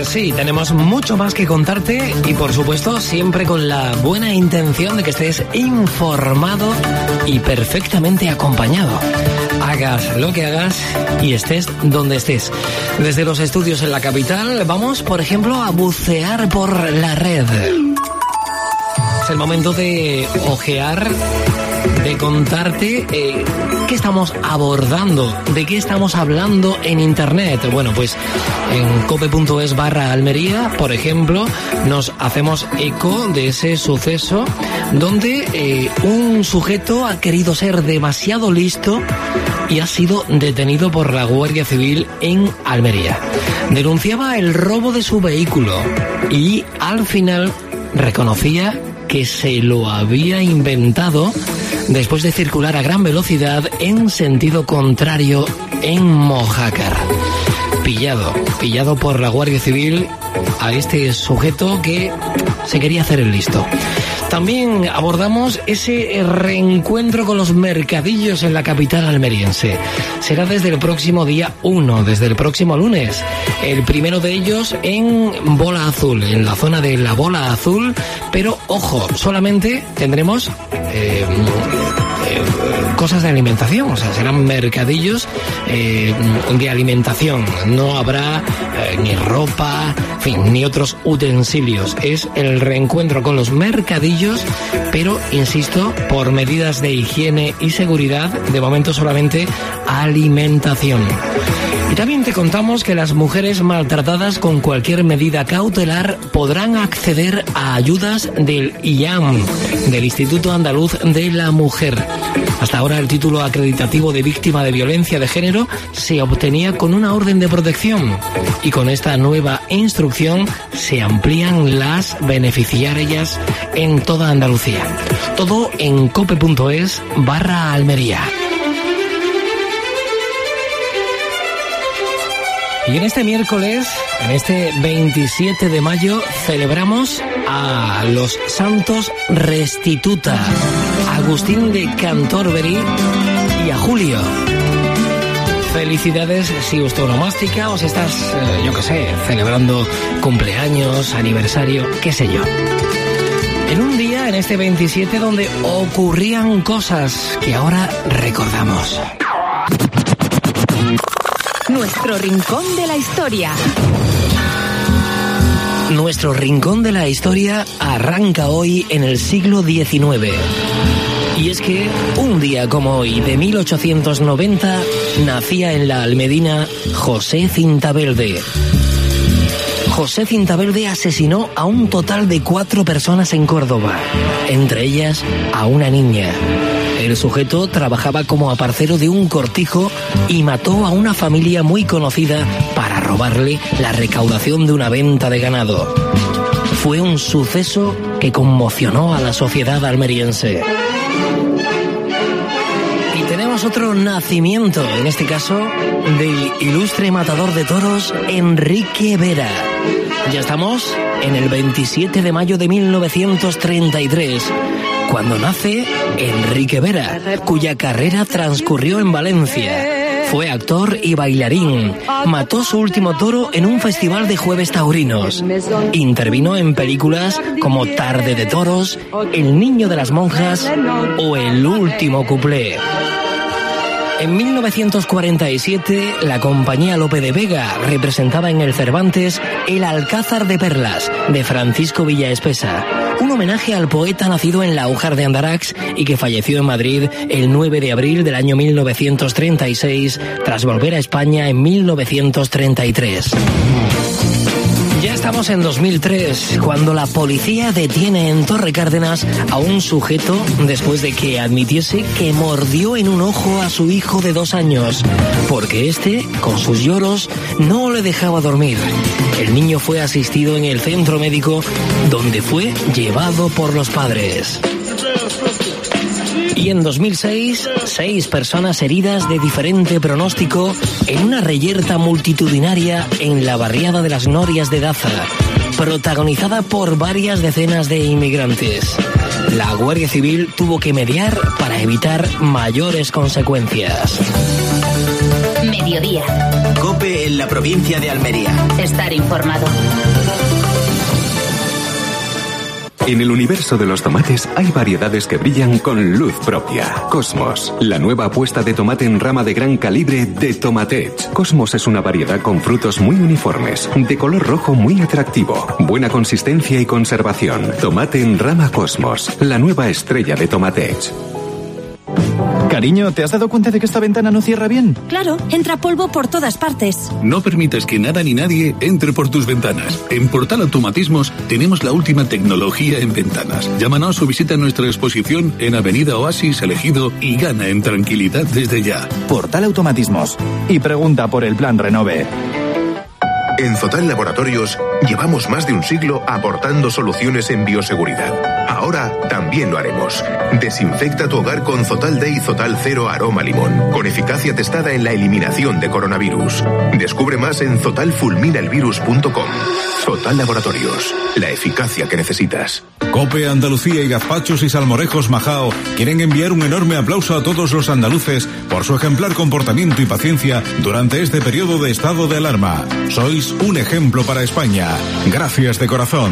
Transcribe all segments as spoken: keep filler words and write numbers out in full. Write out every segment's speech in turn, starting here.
Sí, tenemos mucho más que contarte y por supuesto siempre con la buena intención de que estés informado y perfectamente acompañado. Hagas lo que hagas y estés donde estés. Desde los estudios en la capital vamos, por ejemplo, a bucear por la red. Es el momento de ojear, de contarte eh, qué estamos abordando, de qué estamos hablando en internet. Bueno, pues en cope.es barra Almería, por ejemplo, nos hacemos eco de ese suceso donde eh, un sujeto ha querido ser demasiado listo y ha sido detenido por la Guardia Civil en Almería. Denunciaba el robo de su vehículo y al final reconocía que se lo había inventado después de circular a gran velocidad en sentido contrario en Mojácar. Pillado, pillado por la Guardia Civil a este sujeto que se quería hacer el listo. También abordamos ese reencuentro con los mercadillos en la capital almeriense. Será desde el próximo día uno, desde el próximo lunes. El primero de ellos en Bola Azul, en la zona de la Bola Azul. Pero, ojo, solamente tendremos eh, eh, cosas de alimentación. O sea, serán mercadillos eh, de alimentación. No habrá eh, ni ropa, en fin, ni otros utensilios. Es el reencuentro con los mercadillos, pero, insisto, por medidas de higiene y seguridad, de momento solamente alimentación. Y también te contamos que las mujeres maltratadas con cualquier medida cautelar podrán acceder a ayudas del I A M, del Instituto Andaluz de la Mujer. Hasta ahora el título acreditativo de víctima de violencia de género se obtenía con una orden de protección y con esta nueva instrucción se amplían las beneficiarias en toda Andalucía. Todo en cope.es barra Almería. Y en este miércoles, en este veintisiete de mayo, celebramos a los santos Restituta, a Agustín de Cantorberi y a Julio. Felicidades si usted onomástica o si estás, eh, yo qué sé, celebrando cumpleaños, aniversario, qué sé yo. En un día, en este veintisiete, donde ocurrían cosas que ahora recordamos. Nuestro rincón de la historia. Nuestro rincón de la historia arranca hoy en el siglo diecinueve. Y es que un día como hoy, de mil ochocientos noventa, nacía en la Almedina José Cintavelde. José Cintavelde asesinó a un total de cuatro personas en Córdoba, entre ellas a una niña. El sujeto trabajaba como aparcero de un cortijo y mató a una familia muy conocida para robarle la recaudación de una venta de ganado. Fue un suceso que conmocionó a la sociedad almeriense. Y tenemos otro nacimiento, en este caso, del ilustre matador de toros Enrique Vera. Ya estamos en el veintisiete de mayo de mil novecientos treinta y tres, cuando nace Enrique Vera, cuya carrera transcurrió en Valencia. Fue actor y bailarín. Mató su último toro en un festival de jueves taurinos. Intervino en películas como Tarde de Toros, El niño de las monjas o El último cuplé. En mil novecientos cuarenta y siete, la compañía Lope de Vega representaba en el Cervantes El Alcázar de Perlas, de Francisco Villaespesa, un homenaje al poeta nacido en Laujar de Andarax y que falleció en Madrid el nueve de abril del año mil novecientos treinta y seis, tras volver a España en mil novecientos treinta y tres. Ya estamos en dos mil tres, cuando la policía detiene en Torre Cárdenas a un sujeto después de que admitiese que mordió en un ojo a su hijo de dos años, porque este, con sus lloros, no le dejaba dormir. El niño fue asistido en el centro médico, donde fue llevado por los padres. Y en dos mil seis, seis personas heridas de diferente pronóstico en una reyerta multitudinaria en la barriada de las Norias de Daza, protagonizada por varias decenas de inmigrantes. La Guardia Civil tuvo que mediar para evitar mayores consecuencias. Mediodía. COPE en la provincia de Almería. Estar informado. En el universo de los tomates hay variedades que brillan con luz propia. Cosmos, la nueva apuesta de tomate en rama de gran calibre de Tomatech. Cosmos es una variedad con frutos muy uniformes, de color rojo muy atractivo, buena consistencia y conservación. Tomate en rama Cosmos, la nueva estrella de Tomatech. Cariño, ¿te has dado cuenta de que esta ventana no cierra bien? Claro, entra polvo por todas partes. No permitas que nada ni nadie entre por tus ventanas. En Portal Automatismos tenemos la última tecnología en ventanas. Llámanos o visita nuestra exposición en Avenida Oasis Elegido y gana en tranquilidad desde ya. Portal Automatismos. Y pregunta por el plan Renove. En Zotal Laboratorios llevamos más de un siglo aportando soluciones en bioseguridad. Ahora también lo haremos. Desinfecta tu hogar con Zotal Day Zotal Cero Aroma Limón, con eficacia testada en la eliminación de coronavirus. Descubre más en zotal fulmina el virus punto com. Zotal Laboratorios, la eficacia que necesitas. COPE Andalucía y Gazpachos y Salmorejos Majao quieren enviar un enorme aplauso a todos los andaluces por su ejemplar comportamiento y paciencia durante este periodo de estado de alarma. Sois un ejemplo para España. Gracias de corazón.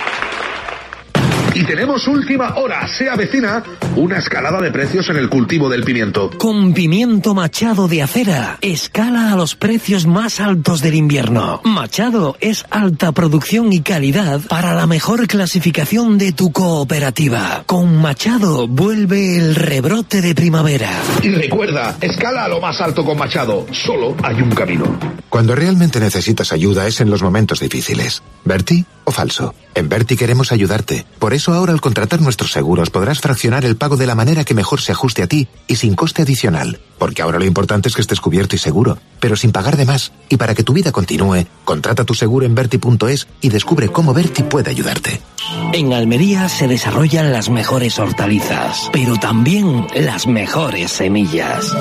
Y tenemos última hora. Se avecina una escalada de precios en el cultivo del pimiento. Con pimiento Machado de acera, escala a los precios más altos del invierno. Machado es alta producción y calidad para la mejor clasificación de tu cooperativa. Con Machado vuelve el rebrote de primavera. Y recuerda, escala a lo más alto con Machado. Solo hay un camino. Cuando realmente necesitas ayuda es en los momentos difíciles. ¿Berti o falso? En Berti queremos ayudarte. Por eso ahora al contratar nuestros seguros podrás fraccionar el pago de la manera que mejor se ajuste a ti y sin coste adicional. Porque ahora lo importante es que estés cubierto y seguro, pero sin pagar de más. Y para que tu vida continúe, contrata tu seguro en Berti punto es y descubre cómo Berti puede ayudarte. En Almería se desarrollan las mejores hortalizas, pero también las mejores semillas.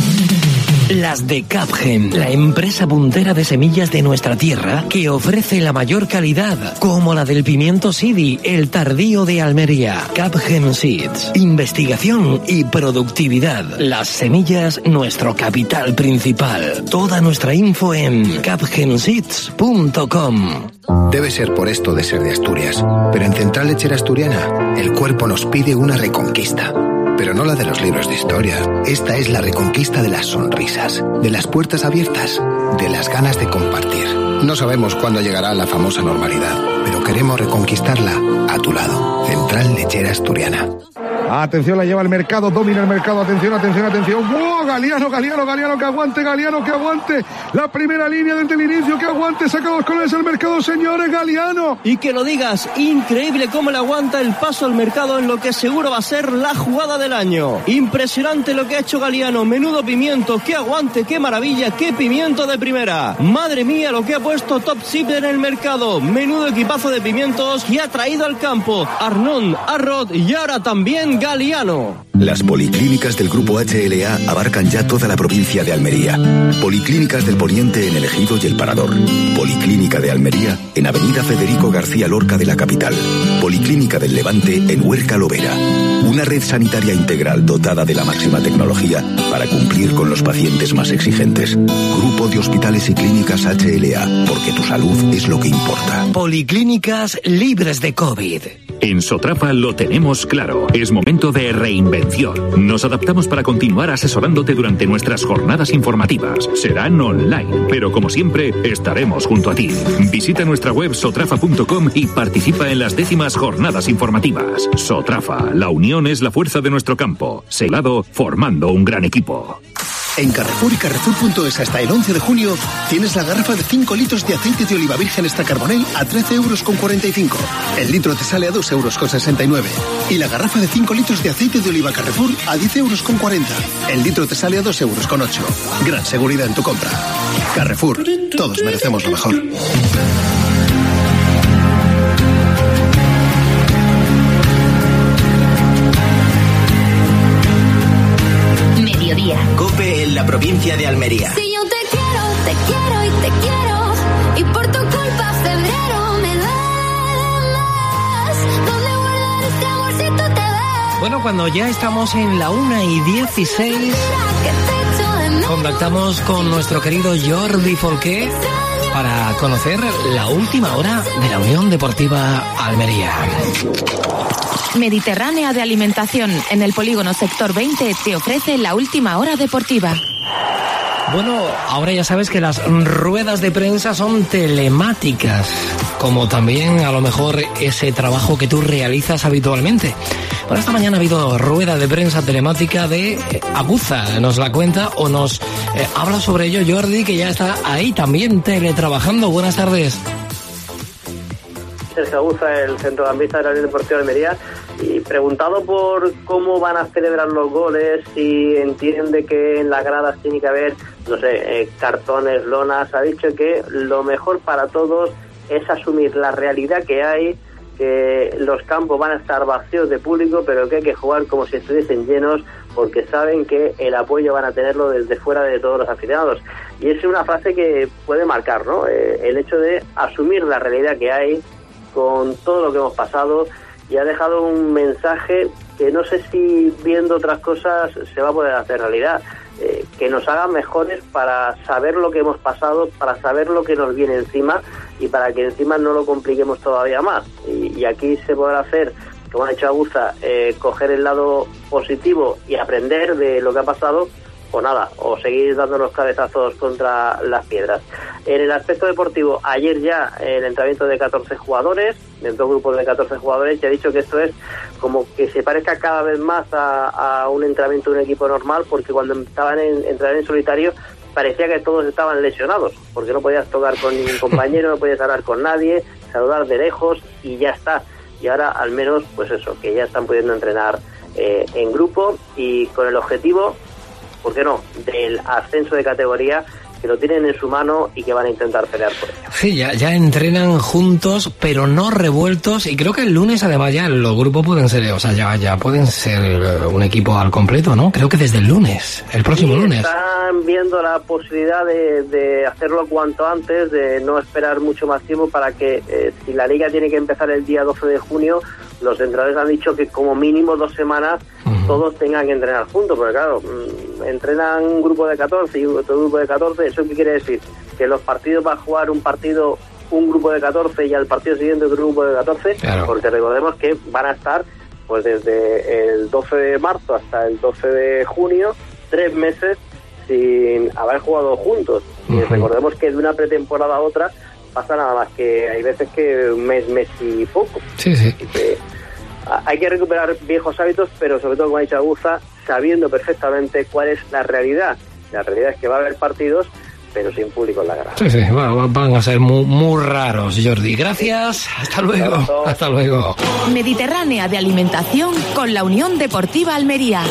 Las de Capgen, la empresa puntera de semillas de nuestra tierra que ofrece la mayor calidad, como la del pimiento Sidi, el tardío de Almería. Capgen Seeds, investigación y productividad. Las semillas, nuestro capital principal. Toda nuestra info en capgen seeds punto com. Debe ser por esto de ser de Asturias, pero en Central Lechera Asturiana, el cuerpo nos pide una reconquista. Pero no la de los libros de historia. Esta es la reconquista de las sonrisas, de las puertas abiertas, de las ganas de compartir. No sabemos cuándo llegará la famosa normalidad, pero queremos reconquistarla a tu lado. Central Lechera Asturiana. Atención, la lleva el mercado, domina el mercado, atención, atención, atención. ¡Wow! Galiano, Galiano, Galiano, que aguante, Galiano, que aguante. La primera línea desde el inicio, que aguante, saca dos colores al mercado, señores, Galiano. Y que lo digas, increíble cómo le aguanta el paso al mercado en lo que seguro va a ser la jugada del año. Impresionante lo que ha hecho Galiano, menudo pimiento, que aguante, qué maravilla, qué pimiento de primera. Madre mía, lo que ha puesto Top Sip en el mercado, menudo equipazo de pimientos que ha traído al campo. Arnón, Arrod y ahora también Galiano. Las policlínicas del Grupo H L A abarcan ya toda la provincia de Almería. Policlínicas del Poniente en El Ejido y El Parador. Policlínica de Almería en Avenida Federico García Lorca de la capital. Policlínica del Levante en Huerca Lovera. Una red sanitaria integral dotada de la máxima tecnología para cumplir con los pacientes más exigentes. Grupo de Hospitales y Clínicas H L A, porque tu salud es lo que importa. Policlínicas libres de COVID. En Sotrafa lo tenemos claro. Es momento de reinvención. Nos adaptamos para continuar asesorándote durante nuestras jornadas informativas. Serán online, pero como siempre, estaremos junto a ti. Visita nuestra web sotrafa punto com y participa en las décimas jornadas informativas. Sotrafa, la unión es la fuerza de nuestro campo. Selado, formando un gran equipo. En Carrefour y Carrefour punto es hasta el once de junio tienes la garrafa de cinco litros de aceite de oliva virgen extra carbonell a trece euros con cuarenta y cinco. El litro te sale a dos euros con sesenta y nueve. Y la garrafa de cinco litros de aceite de oliva Carrefour a diez euros con cuarenta. El litro te sale a dos euros con ocho. Gran seguridad en tu compra. Carrefour, todos merecemos lo mejor. COPE en la provincia de Almería. Si yo te quiero, te quiero y te quiero, y por tu culpa febrero me duele más. ¿Dónde guardar este amor si tú te vas? Bueno, cuando ya estamos en la una y dieciséis, contactamos con nuestro querido Jordi Folqué para conocer la última hora de la Unión Deportiva Almería. Mediterránea de Alimentación, en el polígono Sector veinte, te ofrece la última hora deportiva. Bueno, ahora ya sabes que las ruedas de prensa son telemáticas, como también a lo mejor ese trabajo que tú realizas habitualmente. Por esta mañana ha habido rueda de prensa telemática de Aguza, nos la cuenta o nos eh, habla sobre ello Jordi, que ya está ahí también teletrabajando. Buenas tardes. Sergio Aguza, el centrocampista de la Unión Deportiva de Almería, y preguntado por cómo van a celebrar los goles, si entiende que en las gradas tiene que haber, no sé, eh, cartones, lonas, ha dicho que lo mejor para todos es asumir la realidad que hay, que los campos van a estar vacíos de público, pero que hay que jugar como si estuviesen llenos, porque saben que el apoyo van a tenerlo desde fuera de todos los aficionados. Y es una frase que puede marcar, ¿no? Eh, el hecho de asumir la realidad que hay con todo lo que hemos pasado, y ha dejado un mensaje que no sé si viendo otras cosas se va a poder hacer realidad, eh, que nos haga mejores para saber lo que hemos pasado, para saber lo que nos viene encima y para que encima no lo compliquemos todavía más. Y, y aquí se podrá hacer, como ha dicho Aguza, eh, coger el lado positivo y aprender de lo que ha pasado, o nada, o seguir dándonos cabezazos contra las piedras. En el aspecto deportivo, ayer ya el entrenamiento de catorce jugadores, dentro de un grupo de catorce jugadores, ya he dicho que esto es como que se parezca cada vez más a, a un entrenamiento de un equipo normal, porque cuando estaban en entrenar en solitario parecía que todos estaban lesionados, porque no podías tocar con ningún compañero, no podías hablar con nadie, saludar de lejos y ya está. Y ahora al menos, pues eso, que ya están pudiendo entrenar eh, en grupo y con el objetivo, ¿por qué no?, del ascenso de categoría, que lo tienen en su mano y que van a intentar pelear por ello. Sí, ya, ya entrenan juntos, pero no revueltos, y creo que el lunes además ya los grupos pueden ser, o sea, ya, ya pueden ser un equipo al completo, ¿no? Creo que desde el lunes, el próximo sí, lunes. Están viendo la posibilidad de, de hacerlo cuanto antes, de no esperar mucho más tiempo para que, eh, si la liga tiene que empezar el día doce de junio, los entrenadores han dicho que como mínimo dos semanas uh-huh. todos tengan que entrenar juntos, porque claro, mmm, entrenan un grupo de catorce y otro grupo de catorce, ¿eso qué quiere decir? Que los partidos va a jugar un partido un grupo de catorce y al partido siguiente otro grupo de catorce, claro. Porque recordemos que van a estar pues desde el doce de marzo hasta el doce de junio, tres meses sin haber jugado juntos. Uh-huh. Y recordemos que de una pretemporada a otra pasa nada más que hay veces que un mes, mes y poco. Sí, sí. Que hay que recuperar viejos hábitos, pero sobre todo, como ha dicho Aguza, sabiendo perfectamente cuál es la realidad. La realidad es que va a haber partidos, pero sin público en la grada. Sí, sí, van, van a ser muy, muy raros, Jordi. Gracias, hasta luego. Hasta, hasta luego. Mediterránea de Alimentación con la Unión Deportiva Almería.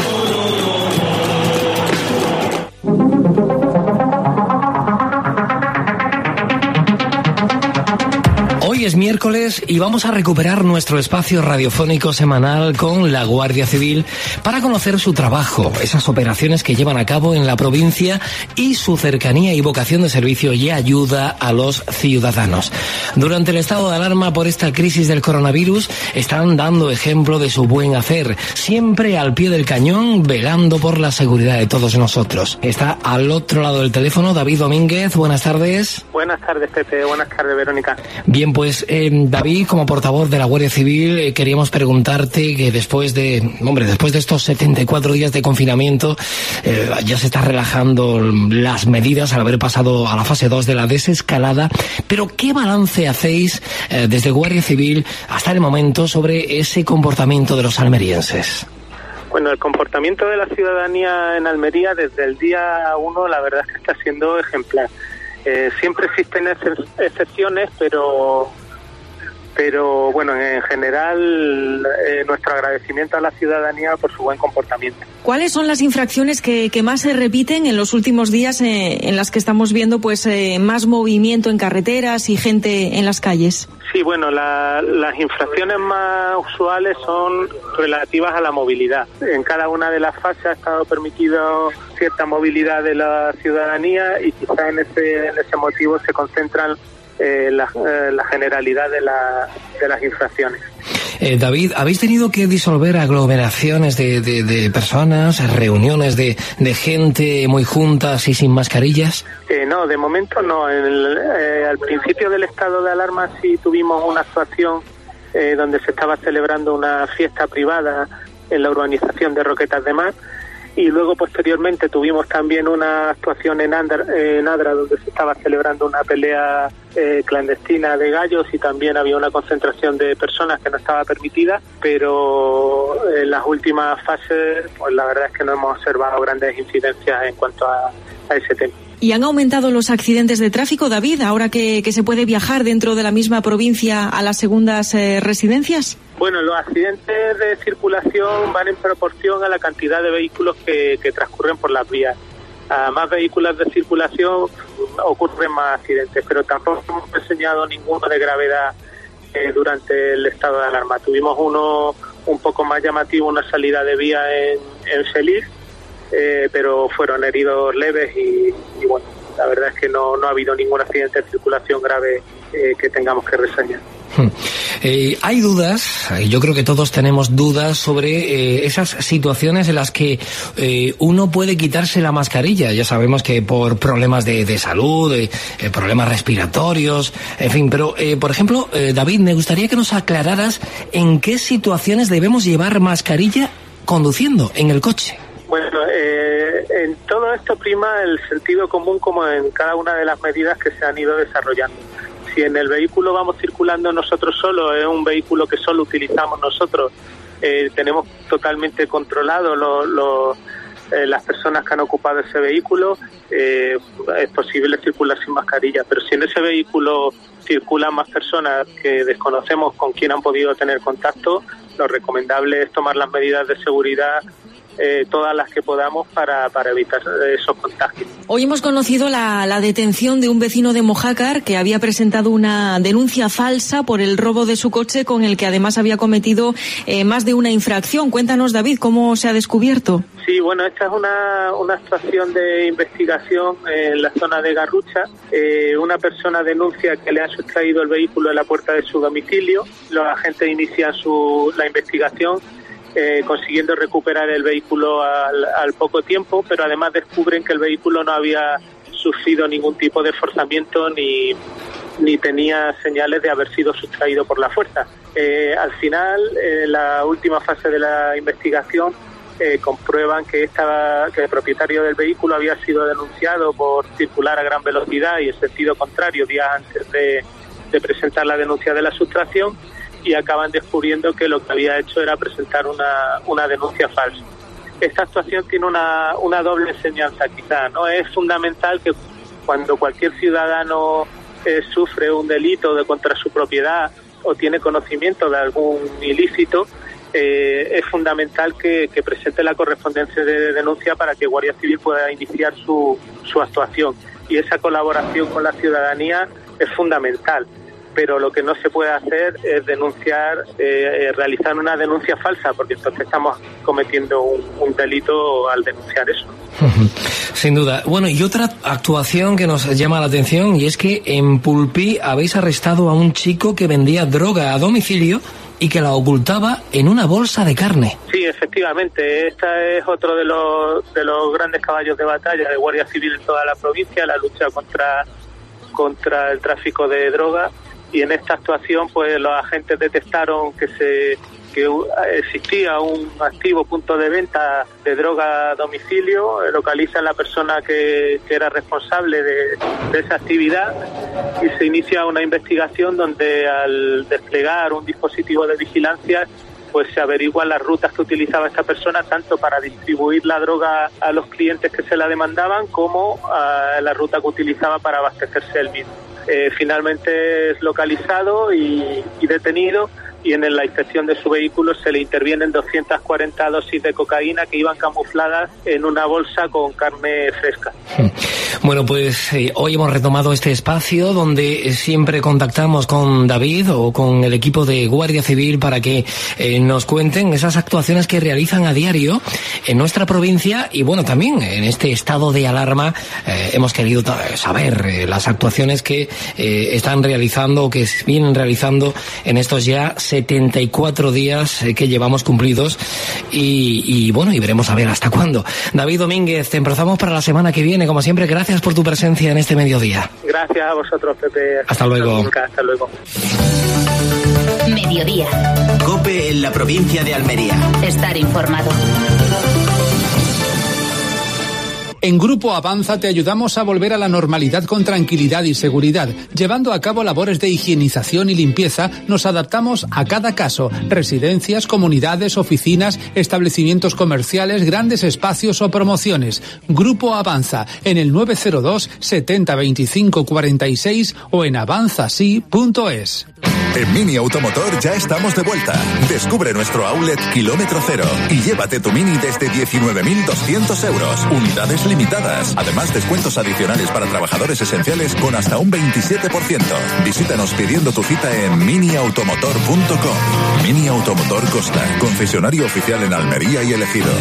Hoy es miércoles y vamos a recuperar nuestro espacio radiofónico semanal con la Guardia Civil para conocer su trabajo, esas operaciones que llevan a cabo en la provincia y su cercanía y vocación de servicio y ayuda a los ciudadanos. Durante el estado de alarma por esta crisis del coronavirus están dando ejemplo de su buen hacer, siempre al pie del cañón, velando por la seguridad de todos nosotros. Está al otro lado del teléfono David Domínguez. Buenas tardes. Buenas tardes, Pepe. Buenas tardes, Verónica. Bien, pues eh, David, como portavoz de la Guardia Civil, eh, queríamos preguntarte que después de, hombre, después de estos setenta y cuatro días de confinamiento, eh, ya se están relajando las medidas al haber pasado a la fase dos de la desescalada, pero ¿qué balance hacéis eh, desde Guardia Civil hasta el momento sobre ese comportamiento de los almerienses? Bueno, el comportamiento de la ciudadanía en Almería desde el día uno, la verdad es que está siendo ejemplar. Eh, siempre existen ex- excepciones, pero pero bueno, en general eh, nuestro agradecimiento a la ciudadanía por su buen comportamiento. ¿Cuáles son las infracciones que, que más se repiten en los últimos días eh, en las que estamos viendo pues eh, más movimiento en carreteras y gente en las calles? Sí, bueno, la, las infracciones más usuales son relativas a la movilidad. En cada una de las fases ha estado permitido cierta movilidad de la ciudadanía y quizá en ese, en ese motivo se concentran eh, la, eh, la generalidad de, la, de las infracciones. Eh, David, ¿habéis tenido que disolver aglomeraciones de, de, de personas, reuniones de, de gente muy juntas y sin mascarillas? Eh, no, de momento no. El, eh, al principio del estado de alarma sí tuvimos una actuación eh, donde se estaba celebrando una fiesta privada en la urbanización de Roquetas de Mar, y luego posteriormente tuvimos también una actuación en Andra, en Adra, donde se estaba celebrando una pelea eh, clandestina de gallos, y también había una concentración de personas que no estaba permitida, pero en las últimas fases pues la verdad es que no hemos observado grandes incidencias en cuanto a, a ese tema. ¿Y han aumentado los accidentes de tráfico, David, ahora que, que se puede viajar dentro de la misma provincia a las segundas eh, residencias? Bueno, los accidentes de circulación van en proporción a la cantidad de vehículos que, que transcurren por las vías. A más vehículos de circulación ocurren más accidentes, pero tampoco hemos enseñado ninguno de gravedad eh, durante el estado de alarma. Tuvimos uno un poco más llamativo, una salida de vía en, en Feliz, Eh, pero fueron heridos leves y, y bueno, la verdad es que no, no ha habido ningún accidente de circulación grave eh, que tengamos que reseñar. Eh, hay dudas, yo creo que todos tenemos dudas sobre eh, esas situaciones en las que eh, uno puede quitarse la mascarilla. Ya sabemos que por problemas de, de salud, eh, eh, problemas respiratorios, en fin, pero eh, por ejemplo, eh, David, me gustaría que nos aclararas en qué situaciones debemos llevar mascarilla conduciendo en el coche. Bueno, eh, en todo esto prima el sentido común, como en cada una de las medidas que se han ido desarrollando. Si en el vehículo vamos circulando nosotros solos, es un vehículo que solo utilizamos nosotros, eh, tenemos totalmente controlado lo, lo, eh, las personas que han ocupado ese vehículo, eh, es posible circular sin mascarilla, pero si en ese vehículo circulan más personas que desconocemos con quién han podido tener contacto, lo recomendable es tomar las medidas de seguridad, Eh, todas las que podamos para, para evitar esos contagios. Hoy hemos conocido la, la detención de un vecino de Mojácar que había presentado una denuncia falsa por el robo de su coche, con el que además había cometido eh, más de una infracción. Cuéntanos, David, ¿cómo se ha descubierto? Sí, bueno, esta es una, una actuación de investigación en la zona de Garrucha. Eh, una persona denuncia que le han sustraído el vehículo en la puerta de su domicilio. Los agentes inician su, la investigación, Eh, consiguiendo recuperar el vehículo al, al poco tiempo, pero además descubren que el vehículo no había sufrido ningún tipo de forzamiento ni, ni tenía señales de haber sido sustraído por la fuerza. Eh, al final, en eh, la última fase de la investigación, eh, comprueban que, esta, que el propietario del vehículo había sido denunciado por circular a gran velocidad y en sentido contrario días antes de, de presentar la denuncia de la sustracción, y acaban descubriendo que lo que había hecho era presentar una, una denuncia falsa. Esta actuación tiene una, una doble enseñanza, quizá, ¿no? Es fundamental que cuando cualquier ciudadano eh, sufre un delito de contra su propiedad o tiene conocimiento de algún ilícito, eh, es fundamental que, que presente la correspondencia de denuncia para que Guardia Civil pueda iniciar su, su actuación. Y esa colaboración con la ciudadanía es fundamental. Pero lo que no se puede hacer es denunciar, eh, realizar una denuncia falsa, porque entonces estamos cometiendo un, un delito al denunciar eso. Sin duda. Bueno, y otra actuación que nos llama la atención, y es que en Pulpí habéis arrestado a un chico que vendía droga a domicilio y que la ocultaba en una bolsa de carne. Sí, efectivamente. Este es otro de los, de los grandes caballos de batalla de Guardia Civil en toda la provincia, la lucha contra, contra el tráfico de droga. Y en esta actuación, pues los agentes detectaron que se que existía un activo punto de venta de droga a domicilio, localizan la persona que, que era responsable de, de esa actividad y se inicia una investigación donde al desplegar un dispositivo de vigilancia pues se averiguan las rutas que utilizaba esta persona, tanto para distribuir la droga a los clientes que se la demandaban como a la ruta que utilizaba para abastecerse él mismo. Eh, finalmente es localizado y, y detenido, y en la inspección de su vehículo se le intervienen doscientas cuarenta dosis de cocaína que iban camufladas en una bolsa con carne fresca. Bueno, pues eh, hoy hemos retomado este espacio donde siempre contactamos con David o con el equipo de Guardia Civil para que eh, nos cuenten esas actuaciones que realizan a diario en nuestra provincia, y bueno, también en este estado de alarma eh, hemos querido saber eh, las actuaciones que eh, están realizando o que vienen realizando en estos ya setenta y cuatro días que llevamos cumplidos y, y bueno, y veremos a ver hasta cuándo. David Domínguez, te emplazamos para la semana que viene. Como siempre, gracias por tu presencia en este mediodía. Gracias a vosotros, Pepe. Hasta luego. Hasta luego. Mediodía. COPE en la provincia de Almería. Estar informado. En Grupo Avanza te ayudamos a volver a la normalidad con tranquilidad y seguridad. Llevando a cabo labores de higienización y limpieza, nos adaptamos a cada caso. Residencias, comunidades, oficinas, establecimientos comerciales, grandes espacios o promociones. Grupo Avanza, en el nueve cero dos, setenta, veinticinco, cuarenta y seis o en avanzasí punto es. En Mini Automotor ya estamos de vuelta. Descubre nuestro outlet Kilómetro Cero y llévate tu Mini desde diecinueve mil doscientos euros. Unidades limitadas. Además, descuentos adicionales para trabajadores esenciales con hasta un veintisiete por ciento. Visítanos pidiendo tu cita en mini automotor punto com. Mini Automotor Costa, concesionario oficial en Almería y El Ejido.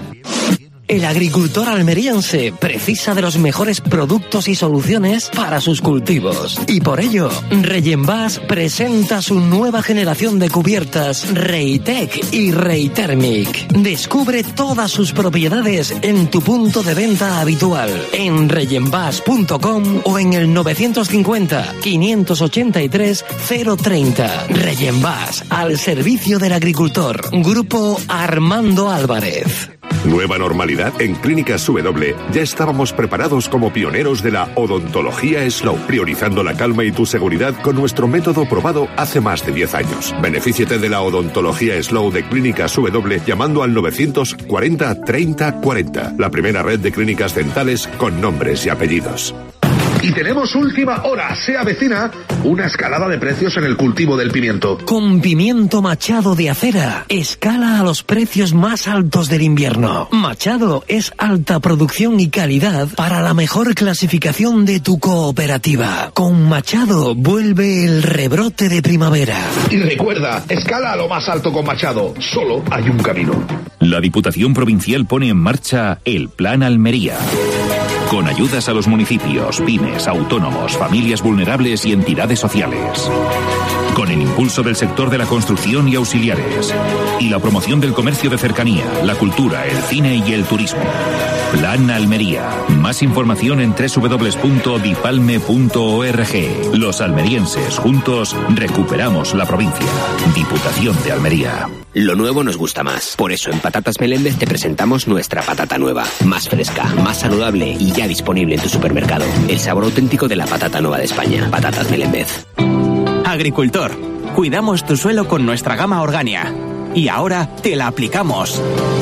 El agricultor almeriense precisa de los mejores productos y soluciones para sus cultivos. Y por ello, Regenbas presenta su nueva generación de cubiertas Reitec y Reitermic. Descubre todas sus propiedades en tu punto de venta habitual, en regenbas punto com o en el novecientos cincuenta, quinientos ochenta y tres, cero treinta. Regenbas, al servicio del agricultor. Grupo Armando Álvarez. Nueva normalidad. En Clínicas W ya estábamos preparados como pioneros de la odontología Slow, priorizando la calma y tu seguridad con nuestro método probado hace más de diez años. Benefíciate de la odontología Slow de Clínicas W llamando al novecientos cuarenta, treinta, cuarenta, la primera red de clínicas dentales con nombres y apellidos. Y tenemos última hora. Se avecina una escalada de precios en el cultivo del pimiento. Con pimiento Machado de Acera, escala a los precios más altos del invierno. Machado es alta producción y calidad para la mejor clasificación de tu cooperativa. Con Machado vuelve el rebrote de primavera. Y recuerda, escala a lo más alto con Machado. Solo hay un camino. La Diputación Provincial pone en marcha el Plan Almería. Con ayudas a los municipios, pymes, autónomos, familias vulnerables y entidades sociales. Con el impulso del sector de la construcción y auxiliares. Y la promoción del comercio de cercanía, la cultura, el cine y el turismo. Plan Almería. Más información en doble u doble u doble u punto dipalme punto org. Los almerienses, juntos, recuperamos la provincia. Diputación de Almería. Lo nuevo nos gusta más. Por eso en Patatas Meléndez te presentamos nuestra patata nueva. Más fresca, más saludable y ya disponible en tu supermercado. El sabor auténtico de la patata nueva de España. Patatas Meléndez. Agricultor, cuidamos tu suelo con nuestra gama Organia. Y ahora te la aplicamos.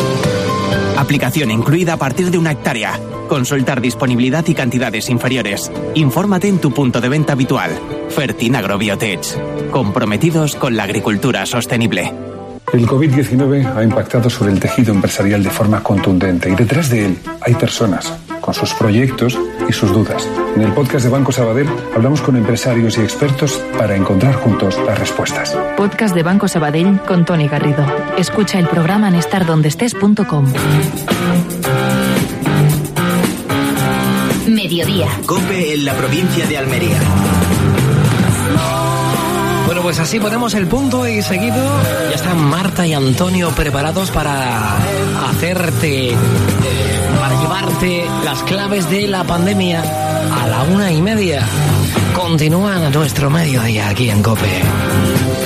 Aplicación incluida a partir de una hectárea. Consultar disponibilidad y cantidades inferiores. Infórmate en tu punto de venta habitual. Fertinagro Biotech. Comprometidos con la agricultura sostenible. El COVID diecinueve ha impactado sobre el tejido empresarial de forma contundente y detrás de él hay personas con sus proyectos y sus dudas. En el podcast de Banco Sabadell hablamos con empresarios y expertos para encontrar juntos las respuestas. Podcast de Banco Sabadell con Tony Garrido. Escucha el programa en estar donde estés punto com. Mediodía. COPE en la provincia de Almería. Bueno, pues así ponemos el punto y seguido ya están Marta y Antonio preparados para hacerte, eh, para llevarte las claves de la pandemia a la una y media. Continúa nuestro mediodía aquí en COPE.